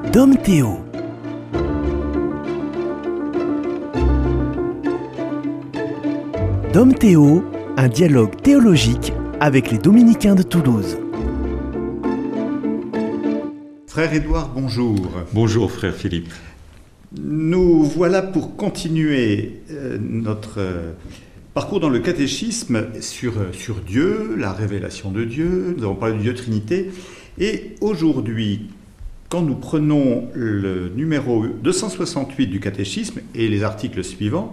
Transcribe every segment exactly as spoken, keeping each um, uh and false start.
Dom Théo. Dom Théo, un dialogue théologique avec les Dominicains de Toulouse. Frère Édouard, bonjour. Bonjour, frère Philippe. Nous voilà pour continuer euh, notre euh, parcours dans le catéchisme sur, sur Dieu, la révélation de Dieu. Nous avons parlé du Dieu Trinité. Et aujourd'hui, quand nous prenons le numéro deux cent soixante-huit du catéchisme et les articles suivants,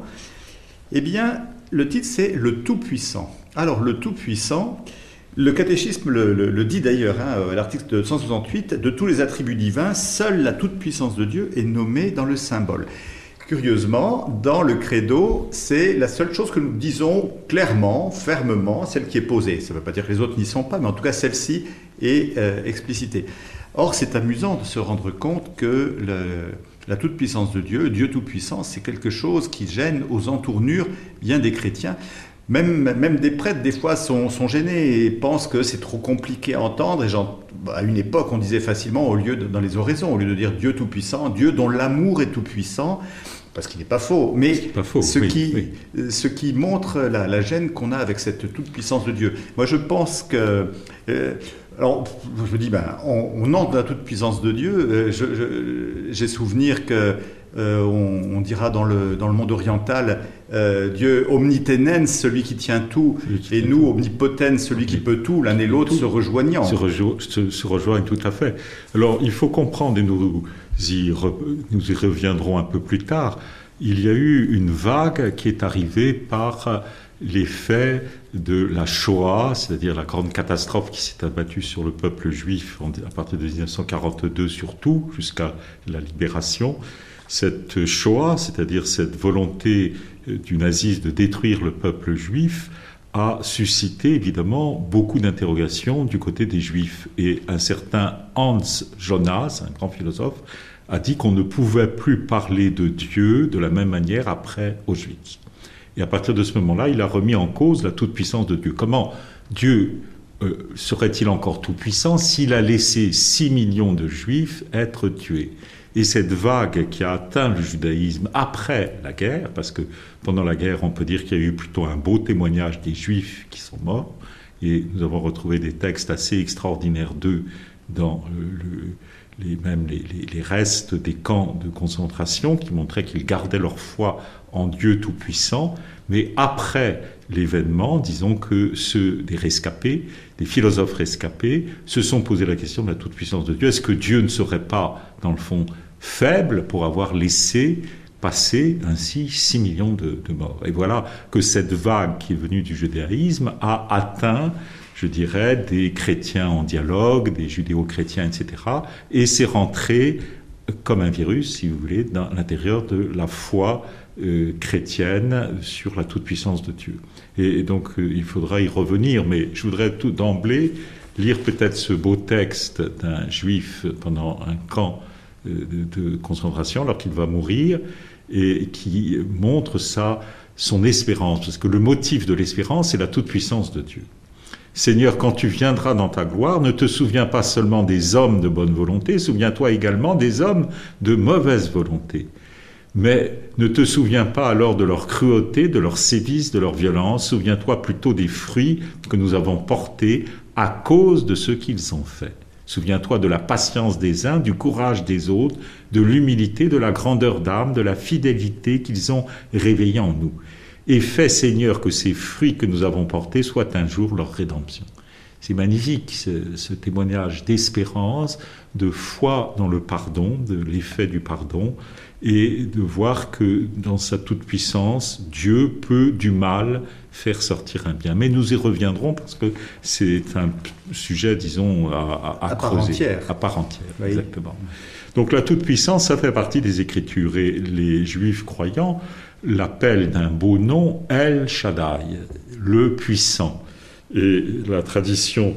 eh bien, le titre c'est « Le Tout-Puissant ». Alors, le Tout-Puissant, le catéchisme le, le, le dit d'ailleurs, hein, à l'article deux cent soixante-huit, de tous les attributs divins, seule la toute-puissance de Dieu est nommée dans le symbole. Curieusement, dans le credo, c'est la seule chose que nous disons clairement, fermement, celle qui est posée. Ça ne veut pas dire que les autres n'y sont pas, mais en tout cas celle-ci est euh, explicitée. Or, c'est amusant de se rendre compte que le, la toute-puissance de Dieu, Dieu tout-puissant, c'est quelque chose qui gêne aux entournures bien des chrétiens. Même, même des prêtres, des fois, sont, sont gênés et pensent que c'est trop compliqué à entendre. Et genre, à une époque, on disait facilement, au lieu de, dans les oraisons, au lieu de dire Dieu tout-puissant, Dieu dont l'amour est tout-puissant, parce qu'il n'est pas faux. Mais pas faux, ce, oui, qui, oui. ce qui montre la, la gêne qu'on a avec cette toute-puissance de Dieu. Moi, je pense que... Euh, alors, je me dis, ben, on, on entre dans la toute-puissance de Dieu. Euh, je, je, j'ai souvenir que Euh, on, on dira dans le, dans le monde oriental, euh, Dieu omnitenens, celui qui tient tout, et nous, tout. Omnipotens, celui qui peut tout, l'un et l'autre tout. se rejoignant. Se, rejo- se, se rejoignent tout à fait. Alors, il faut comprendre, et nous y, re, nous y reviendrons un peu plus tard, il y a eu une vague qui est arrivée par l'effet de la Shoah, c'est-à-dire la grande catastrophe qui s'est abattue sur le peuple juif à partir de dix-neuf cent quarante-deux surtout, jusqu'à la libération. Cette Shoah, c'est-à-dire cette volonté du nazisme de détruire le peuple juif, a suscité évidemment beaucoup d'interrogations du côté des juifs. Et un certain Hans Jonas, un grand philosophe, a dit qu'on ne pouvait plus parler de Dieu de la même manière après Auschwitz. Et à partir de ce moment-là, il a remis en cause la toute-puissance de Dieu. Comment Dieu euh, serait-il encore tout-puissant s'il a laissé six millions de juifs être tués ? Et cette vague qui a atteint le judaïsme après la guerre, parce que pendant la guerre, on peut dire qu'il y a eu plutôt un beau témoignage des juifs qui sont morts, et nous avons retrouvé des textes assez extraordinaires d'eux dans le, les, même les, les, les restes des camps de concentration qui montraient qu'ils gardaient leur foi en Dieu tout-puissant. Mais après l'événement, disons que ceux des rescapés, des philosophes rescapés, se sont posé la question de la toute-puissance de Dieu. Est-ce que Dieu ne serait pas, dans le fond, faible pour avoir laissé passer ainsi six millions de, de morts? Et voilà que cette vague qui est venue du judaïsme a atteint, je dirais, des chrétiens en dialogue, des judéo-chrétiens, et cetera, et c'est rentré comme un virus, si vous voulez, dans l'intérieur de la foi euh, chrétienne sur la toute-puissance de Dieu. Et, et donc, euh, il faudra y revenir, mais je voudrais tout d'emblée lire peut-être ce beau texte d'un juif pendant un camp de, de concentration, alors qu'il va mourir, et qui montre ça, son espérance, parce que le motif de l'espérance, c'est la toute-puissance de Dieu. Seigneur, quand tu viendras dans ta gloire, ne te souviens pas seulement des hommes de bonne volonté, souviens-toi également des hommes de mauvaise volonté. Mais ne te souviens pas alors de leur cruauté, de leur sévice, de leur violence, souviens-toi plutôt des fruits que nous avons portés à cause de ce qu'ils ont fait. Souviens-toi de la patience des uns, du courage des autres, de l'humilité, de la grandeur d'âme, de la fidélité qu'ils ont réveillée en nous. Et fais, Seigneur, que ces fruits que nous avons portés soient un jour leur rédemption. C'est magnifique, ce, ce témoignage d'espérance, de foi dans le pardon, de l'effet du pardon, et de voir que dans sa toute-puissance, Dieu peut du mal faire sortir un bien. Mais nous y reviendrons parce que c'est un sujet, disons, à, à, à, à creuser. Part entière. À part entière, oui. Exactement. Donc la toute-puissance, ça fait partie des Écritures. Et les Juifs croyants l'appellent d'un beau nom El Shaddai, le puissant. Et la tradition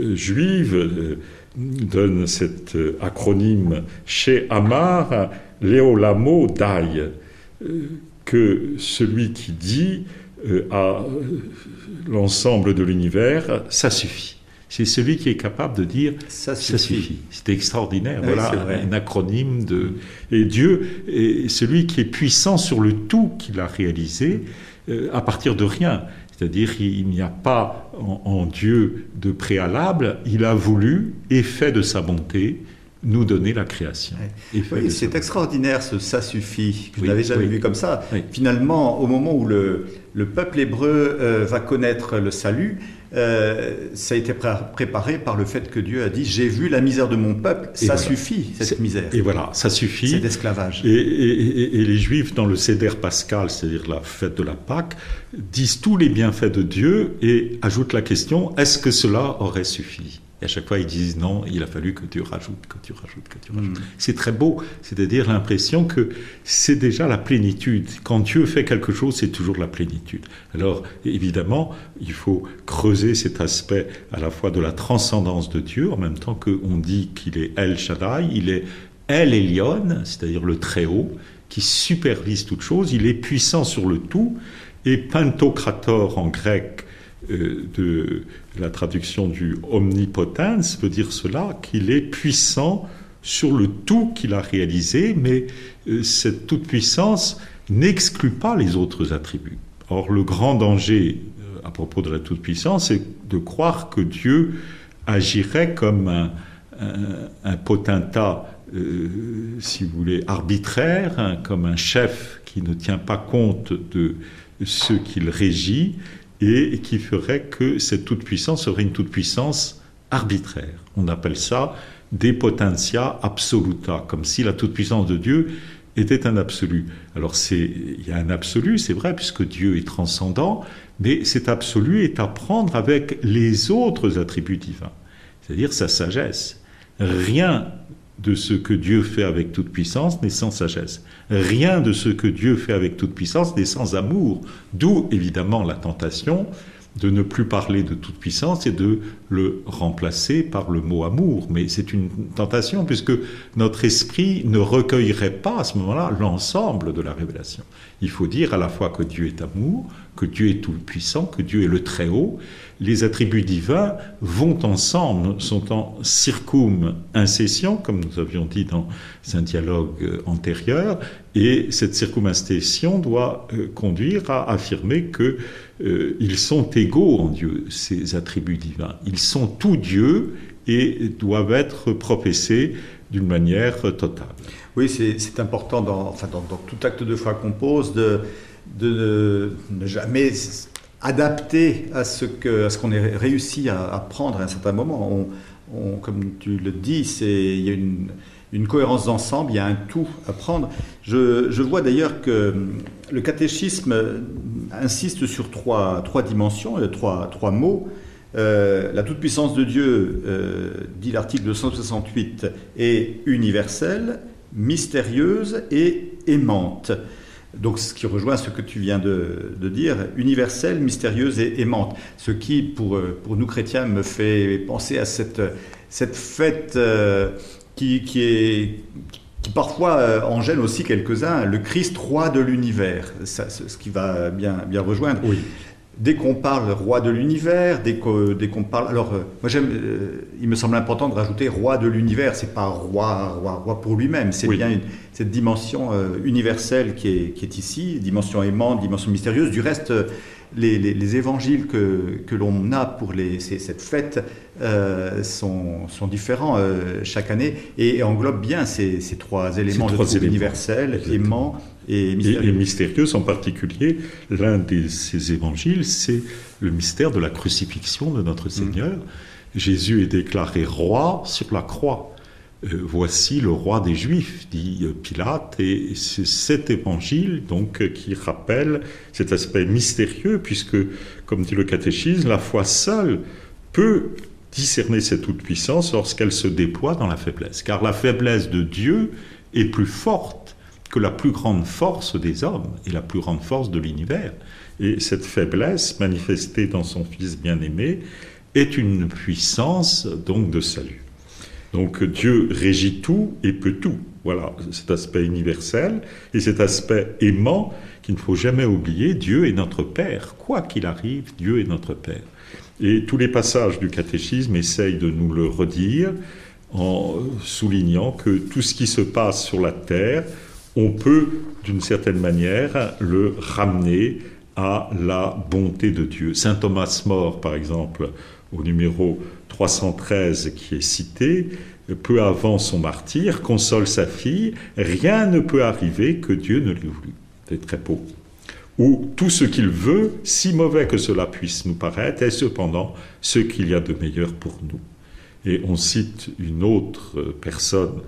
juive donne cet acronyme chez Amar, Léolamo Dai, que celui qui dit à l'ensemble de l'univers, ça suffit. C'est celui qui est capable de dire ça suffit. Ça suffit. C'est extraordinaire. Oui, voilà un, un acronyme de. Et Dieu est celui qui est puissant sur le tout qu'il a réalisé euh, à partir de rien. C'est-à-dire qu'il n'y a pas en, en Dieu de préalable. Il a voulu et fait de sa bonté nous donner la création. Oui, oui c'est extraordinaire ce « ça suffit ». Je oui, n'avais jamais oui. vu comme ça. Oui. Finalement, au moment où le, le peuple hébreu euh, va connaître le salut, euh, ça a été pré préparé par le fait que Dieu a dit « j'ai vu la misère de mon peuple, ça voilà. suffit, cette misère ». Et voilà, ça suffit. Cet esclavage. Et, et, et, et les Juifs, dans le Seder pascal, c'est-à-dire la fête de la Pâque, disent tous les bienfaits de Dieu et ajoutent la question « est-ce que cela aurait suffi ?» Et à chaque fois, ils disent non, il a fallu que tu rajoutes, que tu rajoutes, que tu rajoutes. Mmh. C'est très beau, c'est-à-dire l'impression que c'est déjà la plénitude. Quand Dieu fait quelque chose, c'est toujours la plénitude. Alors, évidemment, il faut creuser cet aspect à la fois de la transcendance de Dieu, en même temps qu'on dit qu'il est El Shaddai, il est El Elyon, c'est-à-dire le Très-Haut, qui supervise toute chose, il est puissant sur le tout, et Pantokrator en grec, Euh, de la traduction du omnipotens veut dire cela, qu'il est puissant sur le tout qu'il a réalisé, mais euh, cette toute-puissance n'exclut pas les autres attributs. Or, le grand danger euh, à propos de la toute-puissance, c'est de croire que Dieu agirait comme un, un, un potentat, euh, si vous voulez, arbitraire, hein, comme un chef qui ne tient pas compte de ce qu'il régit, et qui ferait que cette toute-puissance serait une toute-puissance arbitraire. On appelle ça des potentia absoluta, comme si la toute-puissance de Dieu était un absolu. Alors c'est, il y a un absolu, c'est vrai, puisque Dieu est transcendant, mais cet absolu est à prendre avec les autres attributs divins, c'est-à-dire sa sagesse. Rien de ce que Dieu fait avec toute puissance n'est sans sagesse. Rien de ce que Dieu fait avec toute puissance n'est sans amour. D'où, évidemment, la tentation de ne plus parler de toute puissance et de le remplacer par le mot amour. Mais c'est une tentation puisque notre esprit ne recueillerait pas à ce moment-là l'ensemble de la révélation. Il faut dire à la fois que Dieu est amour, que Dieu est tout-puissant, que Dieu est le Très-Haut. Les attributs divins vont ensemble, sont en circum-incession, comme nous avions dit dans un dialogue antérieur, et cette circum-incession doit euh, conduire à affirmer qu'ils euh, sont égaux en Dieu, ces attributs divins. Ils sont tout Dieu et doivent être professés d'une manière totale. Oui, c'est important dans, enfin, dans, dans tout acte de foi qu'on pose de, de ne jamais adapter à ce que, à ce qu'on ait réussi à, à prendre à un certain moment. On, on, comme tu le dis, c'est, il y a une, une cohérence d'ensemble, il y a un tout à prendre. Je, je vois d'ailleurs que le catéchisme insiste sur trois, trois dimensions, trois, trois mots. Euh, la toute-puissance de Dieu, euh, dit l'article deux cent soixante-huit, est universelle, mystérieuse et aimante. Donc, ce qui rejoint ce que tu viens de, de dire, universelle, mystérieuse et aimante. Ce qui, pour, pour nous chrétiens, me fait penser à cette, cette fête euh, qui, qui, est, qui parfois euh, en gêne aussi quelques-uns, le Christ roi de l'univers, ça, ce qui va bien, bien rejoindre. Oui. Dès qu'on parle roi de l'univers, dès qu'on, dès qu'on parle... Alors, euh, moi, j'aime, euh, il me semble important de rajouter roi de l'univers. C'est pas roi, roi, roi pour lui-même. C'est oui. bien une, cette dimension euh, universelle qui est, qui est ici, dimension aimante, dimension mystérieuse. Du reste, euh, les, les, les évangiles que, que l'on a pour les, ces, cette fête euh, sont, sont différents euh, chaque année et englobent bien ces, ces trois éléments, ces trois éléments. Universel, aimant et mystérieux. Et, et mystérieuse en particulier, l'un de ces évangiles, c'est le mystère de la crucifixion de notre Seigneur. Mmh. Jésus est déclaré roi sur la croix. Euh, voici le roi des Juifs, dit Pilate, et c'est cet évangile donc qui rappelle cet aspect mystérieux, puisque, comme dit le catéchisme, la foi seule peut discerner cette toute-puissance lorsqu'elle se déploie dans la faiblesse. Car la faiblesse de Dieu est plus forte que la plus grande force des hommes et la plus grande force de l'univers. Et cette faiblesse, manifestée dans son Fils bien-aimé, est une puissance donc de salut. Donc Dieu régit tout et peut tout. Voilà cet aspect universel et cet aspect aimant qu'il ne faut jamais oublier. Dieu est notre Père. Quoi qu'il arrive, Dieu est notre Père. Et tous les passages du catéchisme essayent de nous le redire en soulignant que tout ce qui se passe sur la terre, on peut, d'une certaine manière, le ramener à la bonté de Dieu. Saint Thomas More, par exemple, au numéro trois cent treize qui est cité, peu avant son martyre, console sa fille, rien ne peut arriver que Dieu ne l'ait voulu. C'est très beau. Ou tout ce qu'il veut, si mauvais que cela puisse nous paraître, est cependant ce qu'il y a de meilleur pour nous. Et on cite une autre personne,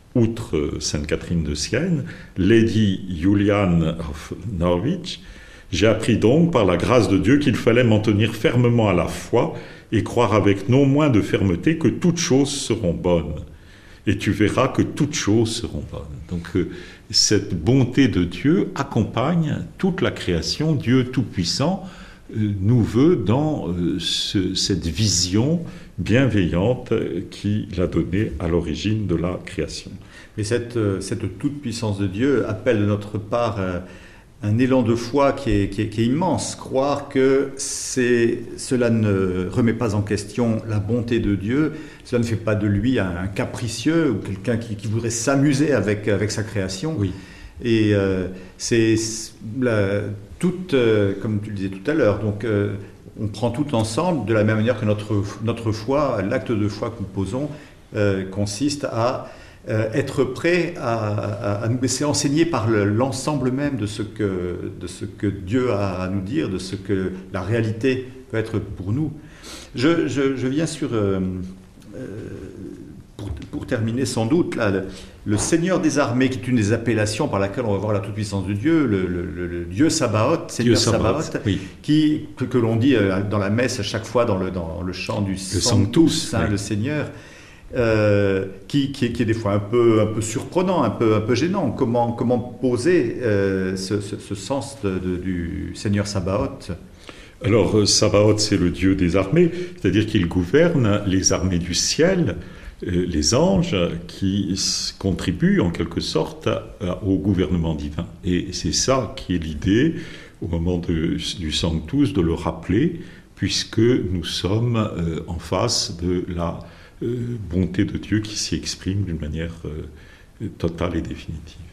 outre Sainte Catherine de Sienne, Lady Juliane of Norwich. J'ai appris donc, par la grâce de Dieu, qu'il fallait m'en tenir fermement à la foi et croire avec non moins de fermeté que toutes choses seront bonnes. Et tu verras que toutes choses seront bonnes. Donc euh, cette bonté de Dieu accompagne toute la création. Dieu Tout-Puissant euh, nous veut dans euh, ce, cette vision bienveillante qu'il a donnée à l'origine de la création. Et cette, cette toute-puissance de Dieu appelle de notre part euh, un élan de foi qui est, qui est, qui est immense. Croire que c'est, cela ne remet pas en question la bonté de Dieu, cela ne fait pas de lui un, un capricieux ou quelqu'un qui, qui voudrait s'amuser avec, avec sa création. Oui. Et euh, c'est la, toute, euh, comme tu le disais tout à l'heure, donc euh, on prend tout ensemble de la même manière que notre, notre foi, l'acte de foi que nous posons, euh, consiste à Euh, être prêt à, à, à nous laisser enseigner par le, l'ensemble même de ce, que, de ce que Dieu a à nous dire, de ce que la réalité peut être pour nous. Je, je, je viens sur, euh, euh, pour, pour terminer sans doute, là, le, le Seigneur des armées, qui est une des appellations par laquelle on va voir la toute-puissance de Dieu, le, le, le, le Dieu Sabaoth, Seigneur Dieu Sabaoth, Sabaoth, oui. qui, que, que l'on dit dans la messe à chaque fois dans le, dans le chant du Sanctus, hein, oui. Le Seigneur. Euh, qui, qui, est, qui est des fois un peu, un peu surprenant, un peu, un peu gênant. Comment, comment poser euh, ce, ce, ce sens de, de, du Seigneur Sabaoth? Alors, Sabaoth, c'est le Dieu des armées, c'est-à-dire qu'il gouverne les armées du ciel, euh, les anges, qui contribuent en quelque sorte à, à, au gouvernement divin. Et c'est ça qui est l'idée, au moment de, du Sanctus, de le rappeler, puisque nous sommes euh, en face de la Euh, bonté de Dieu qui s'y exprime d'une manière euh, totale et définitive.